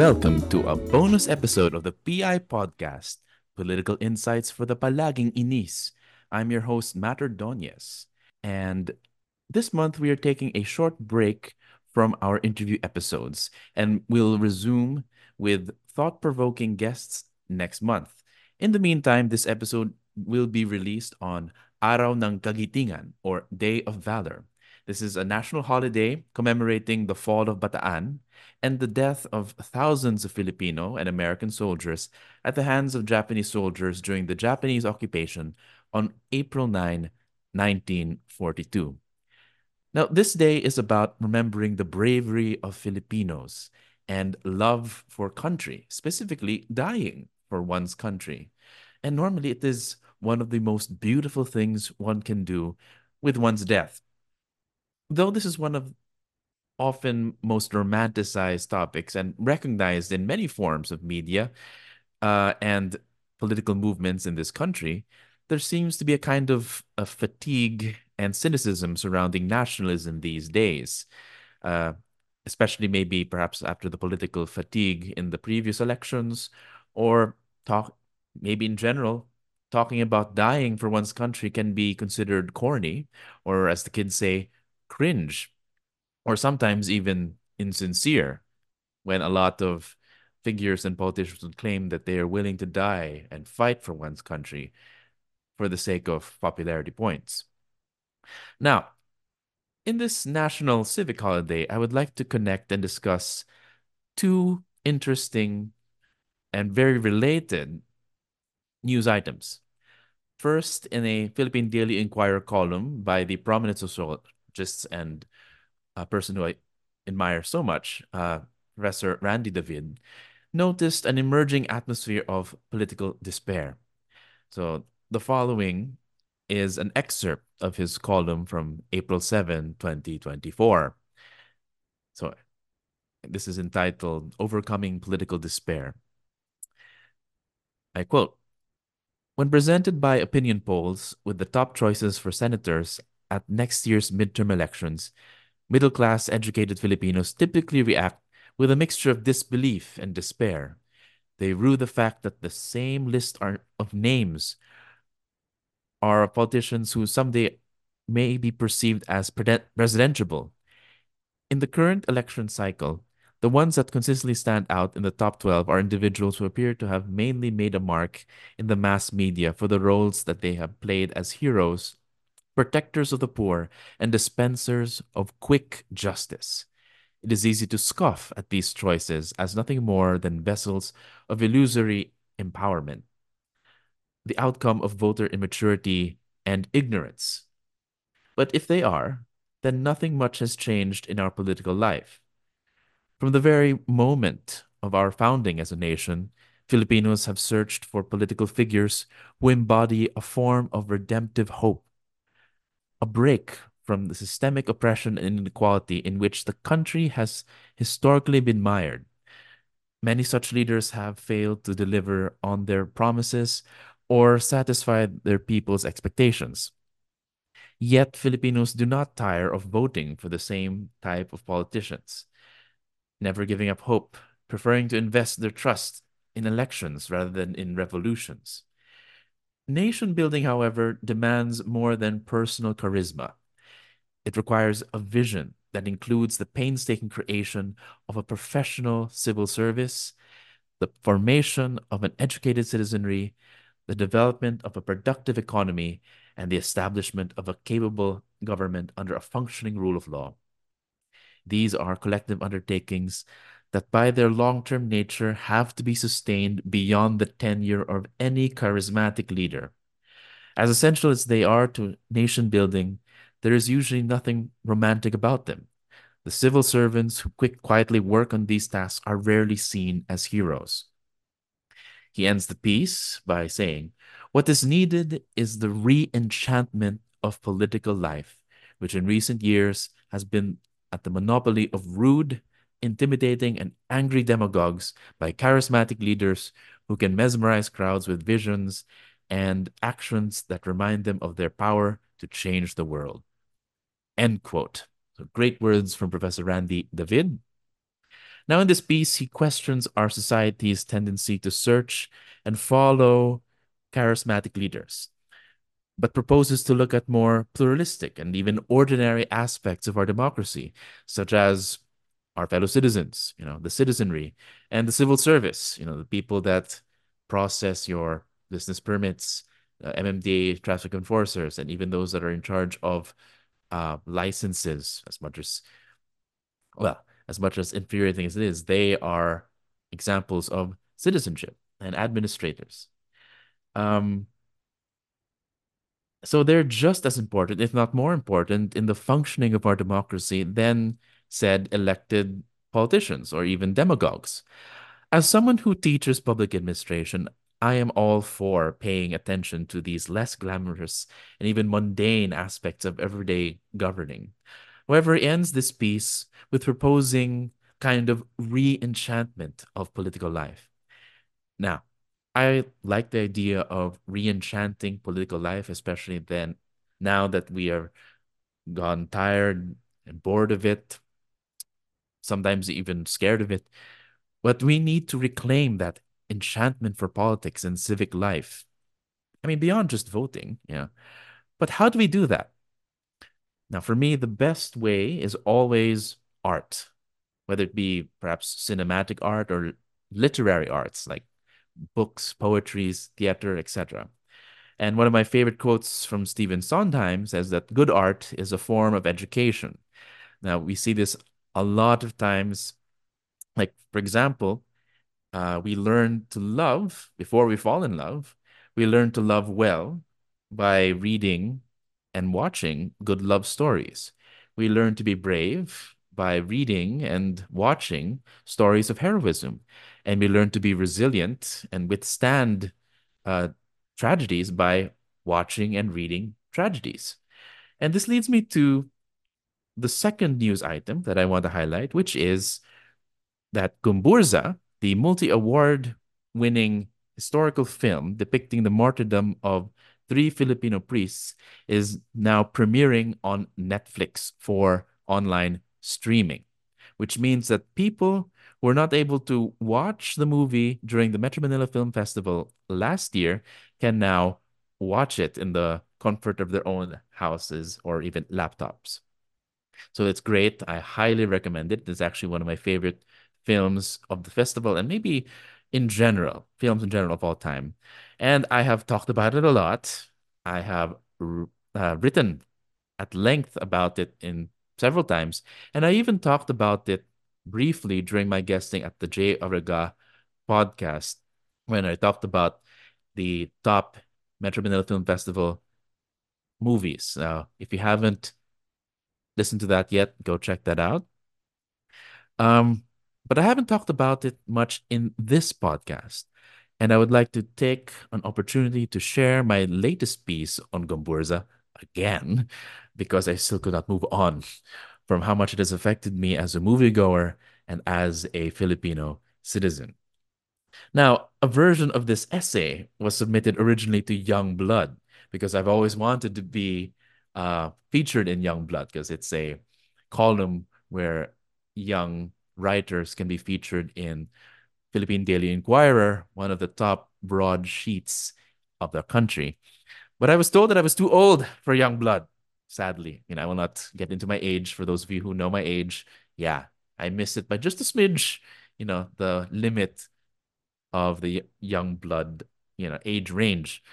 Welcome to a bonus episode of the PI Podcast, Political Insights for the Palaging Inis. I'm your host, Matt Ordonez. And this month we are taking a short break from our interview episodes, and we'll resume with thought provoking guests next month. In the meantime, this episode will be released on Araw ng Kagitingan, or Day of Valor. This is a national holiday commemorating the fall of Bataan and the death of thousands of Filipino and American soldiers at the hands of Japanese soldiers during the Japanese occupation on April 9, 1942. Now, this day is about remembering the bravery of Filipinos and love for country, specifically dying for one's country. And normally, it is one of the most beautiful things one can do with one's death. Though this is one of often most romanticized topics and recognized in many forms of media and political movements in this country, there seems to be a kind of a fatigue and cynicism surrounding nationalism these days, uh, especially maybe perhaps after the political fatigue in the previous elections, or talk maybe in general. Talking about dying for one's country can be considered corny, or as the kids say, cringe, or sometimes even insincere, when a lot of figures and politicians would claim that they are willing to die and fight for one's country for the sake of popularity points. Now, in this national civic holiday, I would like to connect and discuss two interesting and very related news items. First, in a Philippine Daily Inquirer column by the prominent sociologist and a person who I admire so much, Professor Randy David, noticed an emerging atmosphere of political despair. So the following is an excerpt of his column from April 7, 2024. So this is entitled Overcoming Political Despair. I quote, when presented by opinion polls with the top choices for senators at next year's midterm elections, middle-class educated Filipinos typically react with a mixture of disbelief and despair. They rue the fact that the same list of names are politicians who someday may be perceived as presidentiable. In the current election cycle, the ones that consistently stand out in the top 12 are individuals who appear to have mainly made a mark in the mass media for the roles that they have played as heroes, protectors of the poor, and dispensers of quick justice. It is easy to scoff at these choices as nothing more than vessels of illusory empowerment, the outcome of voter immaturity and ignorance. But if they are, then nothing much has changed in our political life. From the very moment of our founding as a nation, Filipinos have searched for political figures who embody a form of redemptive hope, a break from the systemic oppression and inequality in which the country has historically been mired. Many such leaders have failed to deliver on their promises or satisfy their people's expectations. Yet Filipinos do not tire of voting for the same type of politicians, never giving up hope, preferring to invest their trust in elections rather than in revolutions. Nation building, however, demands more than personal charisma. It requires a vision that includes the painstaking creation of a professional civil service, the formation of an educated citizenry, the development of a productive economy, and the establishment of a capable government under a functioning rule of law. These are collective undertakings that, by their long term nature, have to be sustained beyond the tenure of any charismatic leader. As essential as they are to nation building, there is usually nothing romantic about them. The civil servants who quietly work on these tasks are rarely seen as heroes. He ends the piece by saying, what is needed is the re enchantment of political life, which in recent years has been at the monopoly of rude, intimidating, and angry demagogues by charismatic leaders who can mesmerize crowds with visions and actions that remind them of their power to change the world. End quote. So great words from Professor Randy David. Now, in this piece, he questions our society's tendency to search and follow charismatic leaders, but proposes to look at more pluralistic and even ordinary aspects of our democracy, such as our fellow citizens, the citizenry, and the civil service, the people that process your business permits, MMDA traffic enforcers, and even those that are in charge of licenses, as much as infuriating as it is, they are examples of citizenship and administrators. Um, so they're just as important, if not more important, in the functioning of our democracy than said elected politicians or even demagogues. As someone who teaches public administration, I am all for paying attention to these less glamorous and even mundane aspects of everyday governing. However, he ends this piece with proposing kind of re-enchantment of political life. Now, I like the idea of re-enchanting political life, especially then now that we are gone tired and bored of it, sometimes even scared of it. But we need to reclaim that enchantment for politics and civic life. I mean, beyond just voting, yeah. But how do we do that? Now, for me, the best way is always art, whether it be perhaps cinematic art or literary arts like books, poetries, theater, etc. And one of my favorite quotes from Stephen Sondheim says that good art is a form of education. Now, we see this a lot of times. Like, for example, we learn to love before we fall in love. We learn to love well by reading and watching good love stories. We learn to be brave by reading and watching stories of heroism. And we learn to be resilient and withstand uh, tragedies by watching and reading tragedies. And this leads me to the second news item that I want to highlight, which is that Gumburza, the multi-award winning historical film depicting the martyrdom of three Filipino priests, is now premiering on Netflix for online streaming, which means that people who were not able to watch the movie during the Metro Manila Film Festival last year can now watch it in the comfort of their own houses or even laptops. So it's great. I highly recommend it. It's actually one of my favorite films of the festival and maybe in general, films in general of all time. And I have talked about it a lot. I have written at length about it in several times. And I even talked about it briefly during my guesting at the J. Orega podcast when I talked about the top Metro Manila Film Festival movies. Now, if you haven't listened to that yet, go check that out. Um, but I haven't talked about it much in this podcast. And I would like to take an opportunity to share my latest piece on Gomburza again, because I still could not move on from how much it has affected me as a moviegoer and as a Filipino citizen. Now, a version of this essay was submitted originally to Young Blood because I've always wanted to be featured in Young Blood because it's a column where young writers can be featured in Philippine Daily Inquirer, one of the top broadsheets of the country. But I was told that I was too old for Young Blood, sadly. I will not get into my age. For those of you who know my age, yeah, I missed it by just a smidge, the limit of the young blood, age range.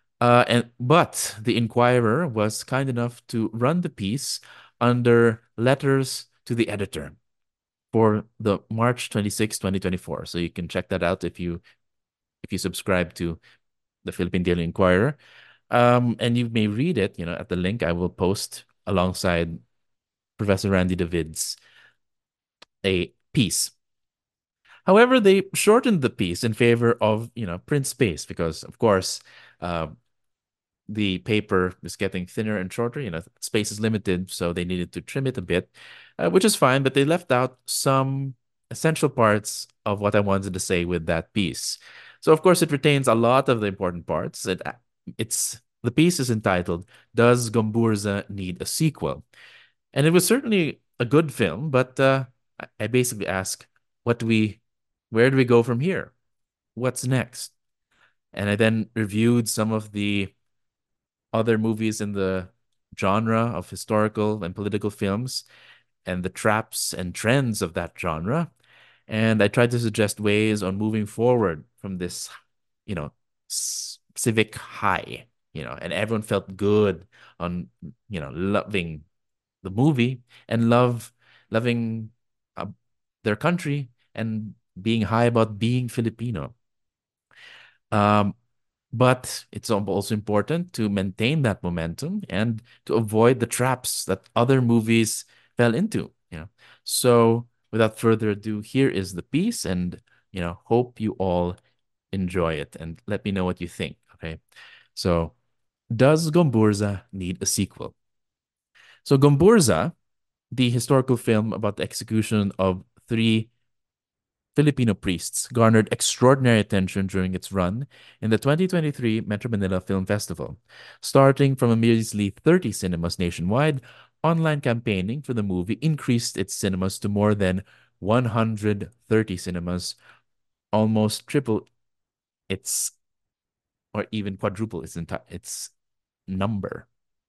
But the Inquirer was kind enough to run the piece under letters to the editor for the March 26, 2024. So you can check that out if you subscribe to the Philippine Daily Inquirer. And you may read it, at the link I will post alongside Professor Randy David's a piece. However, they shortened the piece in favor of, print space because, of course, uh, the paper is getting thinner and shorter. Space is limited, so they needed to trim it a bit, which is fine, but they left out some essential parts of what I wanted to say with that piece. So, of course, it retains a lot of the important parts. The piece is entitled, Does Gomburza Need a Sequel? And it was certainly a good film, but I basically ask, what do we, where do we go from here? What's next? And I then reviewed some of the other movies in the genre of historical and political films and the traps and trends of that genre. And I tried to suggest ways on moving forward from this, you know, civic high, and everyone felt good on, loving the movie and loving uh, their country and being high about being Filipino. Um, but it's also important to maintain that momentum and to avoid the traps that other movies fell into. So without further ado, here is the piece, and hope you all enjoy it and let me know what you think. Okay. So, does Gomburza need a sequel? So Gomburza, the historical film about the execution of three Filipino priests, garnered extraordinary attention during its run in the 2023 Metro Manila Film Festival. Starting from a measly 30 cinemas nationwide, online campaigning for the movie increased its cinemas to more than 130 cinemas, almost triple its, or even quadruple its number.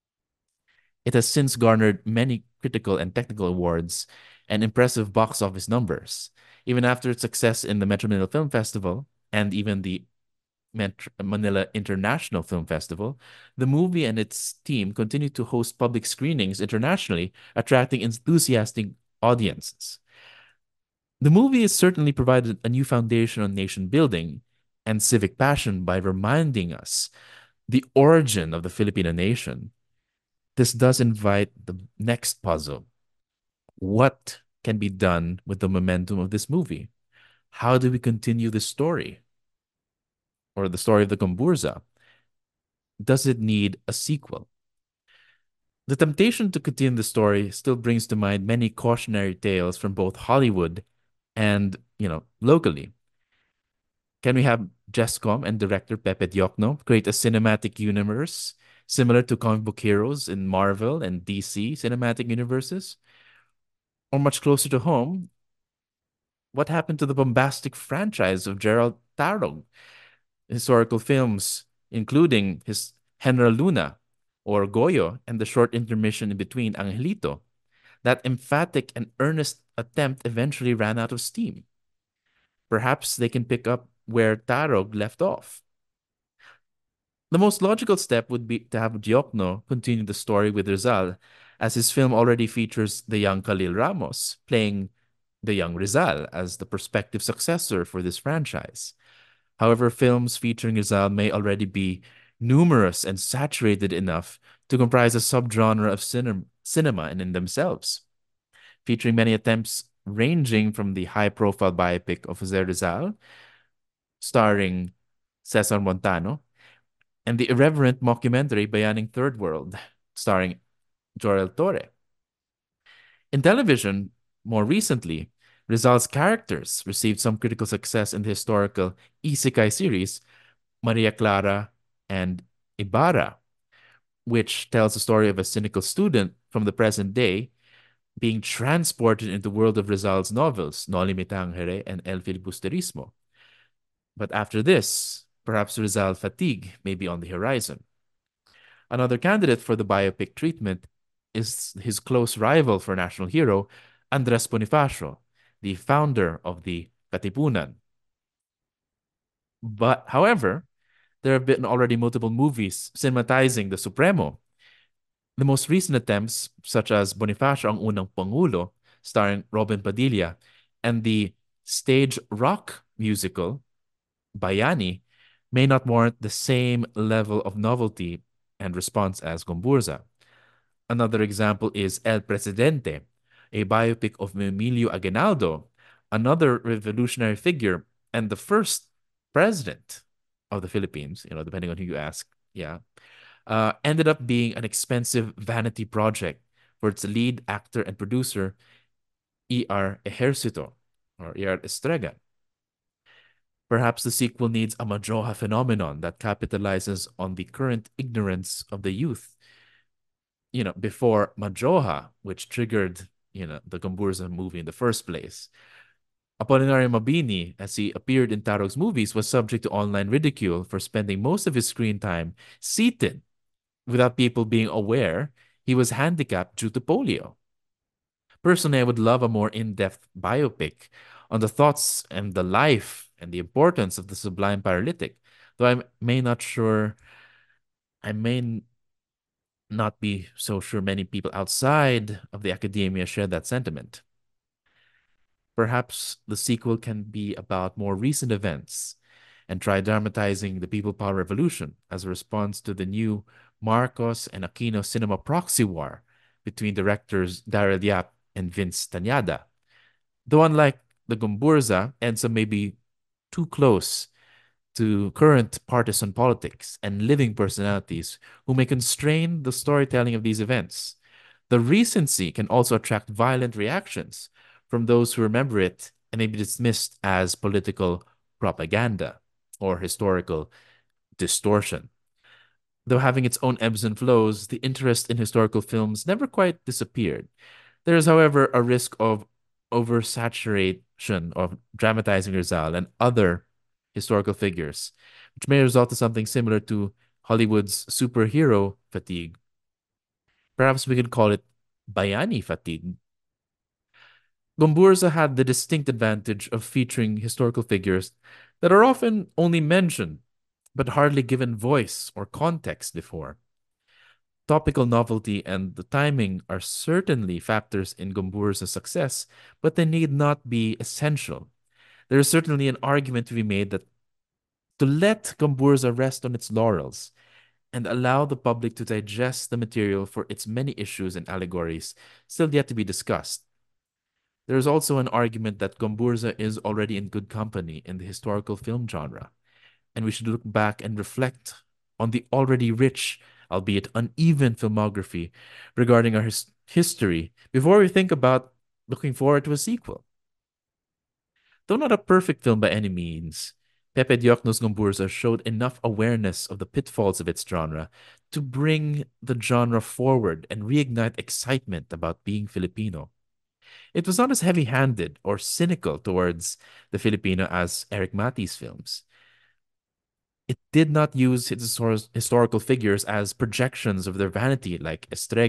It has since garnered many critical and technical awards and impressive box office numbers. Even after its success in the Metro Manila Film Festival and even the Manila International Film Festival, the movie and its team continue to host public screenings internationally, attracting enthusiastic audiences. The movie has certainly provided a new foundation on nation building and civic passion by reminding us the origin of the Filipino nation. This does invite the next puzzle. What can be done with the momentum of this movie? How do we continue the story or the story of the Gomburza? Does it need a sequel? The temptation to continue the story still brings to mind many cautionary tales from both Hollywood and, locally. Can we have Jescom and director Pepe Diokno create a cinematic universe similar to comic book heroes in Marvel and DC cinematic universes? Or much closer to home, what happened to the bombastic franchise of Gerald Tarog? Historical films, including his General Luna or Goyo and the short intermission in between Angelito. That emphatic and earnest attempt eventually ran out of steam. Perhaps they can pick up where Tarog left off. The most logical step would be to have Diokno continue the story with Rizal, as his film already features the young Khalil Ramos playing the young Rizal as the prospective successor for this franchise. However, films featuring Rizal may already be numerous and saturated enough to comprise a subgenre of cinema and in themselves, featuring many attempts ranging from the high-profile biopic of Jose Rizal, starring Cesar Montano, and the irreverent mockumentary Bayaning Third World, starring Joel Torre. In television, more recently, Rizal's characters received some critical success in the historical Isekai series Maria Clara and Ibarra, which tells the story of a cynical student from the present day being transported into the world of Rizal's novels, No Limitang Here and El Filibusterismo. But after this, perhaps Rizal fatigue may be on the horizon. Another candidate for the biopic treatment is his close rival for national hero, Andres Bonifacio, the founder of the Katipunan. But, however, there have been already multiple movies cinematizing the Supremo. The most recent attempts, such as Bonifacio ang Unang Pangulo, starring Robin Padilla, and the stage rock musical Bayani, may not warrant the same level of novelty and response as Gomburza. Another example is El Presidente, a biopic of Emilio Aguinaldo, another revolutionary figure and the first president of the Philippines, depending on who you ask. Yeah. Ended up being an expensive vanity project for its lead actor and producer, E.R. Ejercito, or E.R. Estrega. Perhaps the sequel needs a Majoha phenomenon that capitalizes on the current ignorance of the youth. Before Majoha, which triggered, the Gomburza movie in the first place. Apolinario Mabini, as he appeared in Tarog's movies, was subject to online ridicule for spending most of his screen time seated without people being aware he was handicapped due to polio. Personally, I would love a more in depth biopic on the thoughts and the life and the importance of the sublime paralytic, though I may not be so sure many people outside of the academia share that sentiment. Perhaps the sequel can be about more recent events and try dramatizing the People Power Revolution as a response to the new Marcos and Aquino cinema proxy war between directors Daryl Yap and Vince Tanyada. Though unlike the Gumburza, Enzo may be too close to current partisan politics and living personalities who may constrain the storytelling of these events. The recency can also attract violent reactions from those who remember it and may be dismissed as political propaganda or historical distortion. Though having its own ebbs and flows, the interest in historical films never quite disappeared. There is, however, a risk of oversaturation of dramatizing Rizal and other historical figures, which may result in something similar to Hollywood's superhero fatigue. Perhaps we could call it Bayani fatigue. Gomburza had the distinct advantage of featuring historical figures that are often only mentioned, but hardly given voice or context before. Topical novelty and the timing are certainly factors in Gomburza's success, but they need not be essential. There is certainly an argument to be made that to let Gomburza rest on its laurels and allow the public to digest the material for its many issues and allegories still yet to be discussed. There is also an argument that Gomburza is already in good company in the historical film genre, and we should look back and reflect on the already rich, albeit uneven filmography regarding our history before we think about looking forward to a sequel. Though not a perfect film by any means, Pepe Diokno's Gomburza showed enough awareness of the pitfalls of its genre to bring the genre forward and reignite excitement about being Filipino. It was not as heavy handed or cynical towards the Filipino as Eric Mati's films. It did not use its historical figures as projections of their vanity, like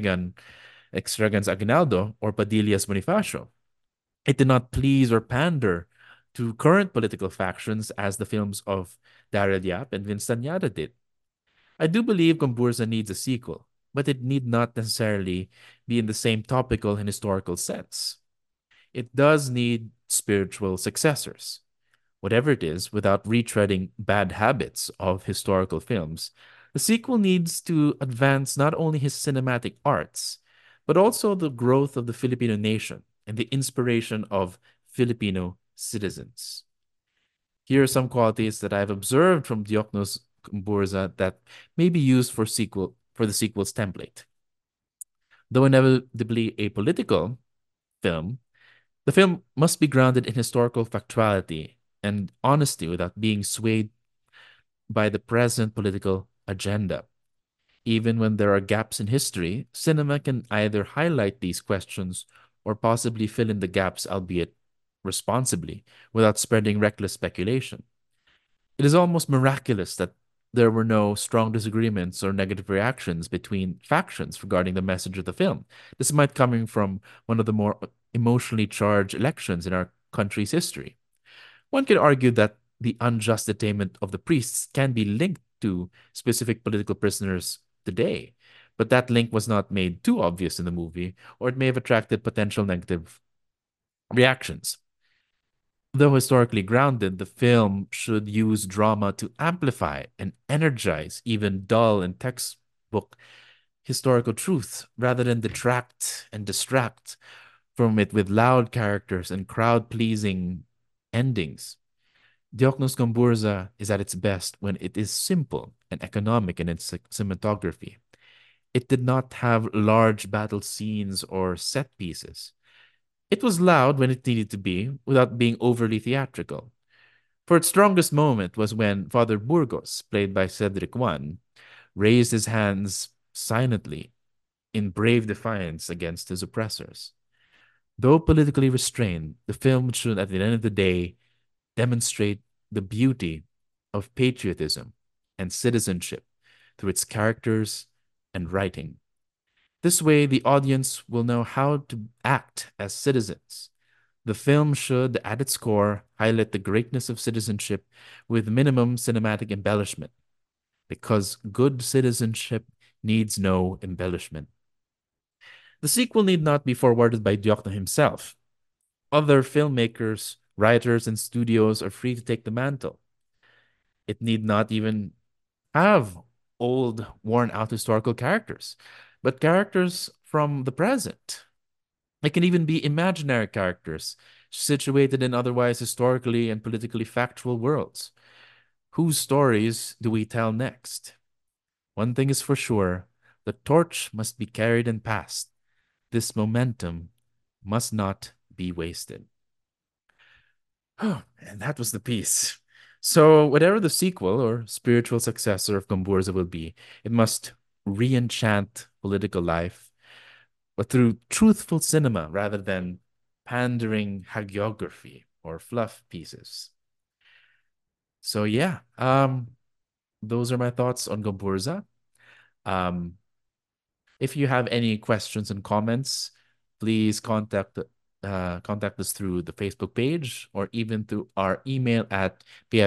Estregan's Aguinaldo or Padilla's Bonifacio. It did not please or pander to current political factions as the films of Daryl Yap and Vince Tanyada did. I do believe Gomburza needs a sequel, but it need not necessarily be in the same topical and historical sense. It does need spiritual successors, whatever it is, without retreading bad habits of historical films. The sequel needs to advance not only his cinematic arts, but also the growth of the Filipino nation and the inspiration of Filipino citizens. Here are some qualities that I've observed from Dioknos Kumburza that may be used for the sequel's template. Though inevitably a political film, the film must be grounded in historical factuality and honesty without being swayed by the present political agenda. Even when there are gaps in history, cinema can either highlight these questions or possibly fill in the gaps, albeit responsibly, without spreading reckless speculation. It is almost miraculous that there were no strong disagreements or negative reactions between factions regarding the message of the film, despite coming from one of the more emotionally charged elections in our country's history. One could argue that the unjust detainment of the priests can be linked to specific political prisoners today, but that link was not made too obvious in the movie, or it may have attracted potential negative reactions. Though historically grounded, the film should use drama to amplify and energize even dull and textbook historical truth rather than detract and distract from it with loud characters and crowd pleasing endings. Dioknos Gomburza is at its best when it is simple and economic in its cinematography. It did not have large battle scenes or set pieces. It was loud when it needed to be without being overly theatrical. For its strongest moment was when Father Burgos, played by Cedric Juan, raised his hands silently in brave defiance against his oppressors. Though politically restrained, the film should, at the end of the day, demonstrate the beauty of patriotism and citizenship through its characters and writing. This way, the audience will know how to act as citizens. The film should, at its core, highlight the greatness of citizenship with minimum cinematic embellishment, because good citizenship needs no embellishment. The sequel need not be forwarded by Diokno himself. Other filmmakers, writers, and studios are free to take the mantle. It need not even have old, worn out historical characters, but characters from the present. It can even be imaginary characters situated in otherwise historically and politically factual worlds. Whose stories do we tell next? One thing is for sure, the torch must be carried and passed. This momentum must not be wasted. Oh, and that was the piece. So, whatever the sequel or spiritual successor of Gomburza will be, it must re enchant political life, but through truthful cinema rather than pandering hagiography or fluff pieces. So, yeah, those are my thoughts on Gomburza. Um, If you have any questions and comments, please contact us through the Facebook page or even through our email at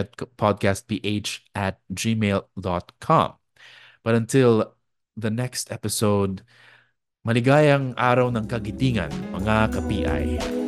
podcastph@gmail.com. But until the next episode, maligayang araw ng kagitingan, mga ka-PI.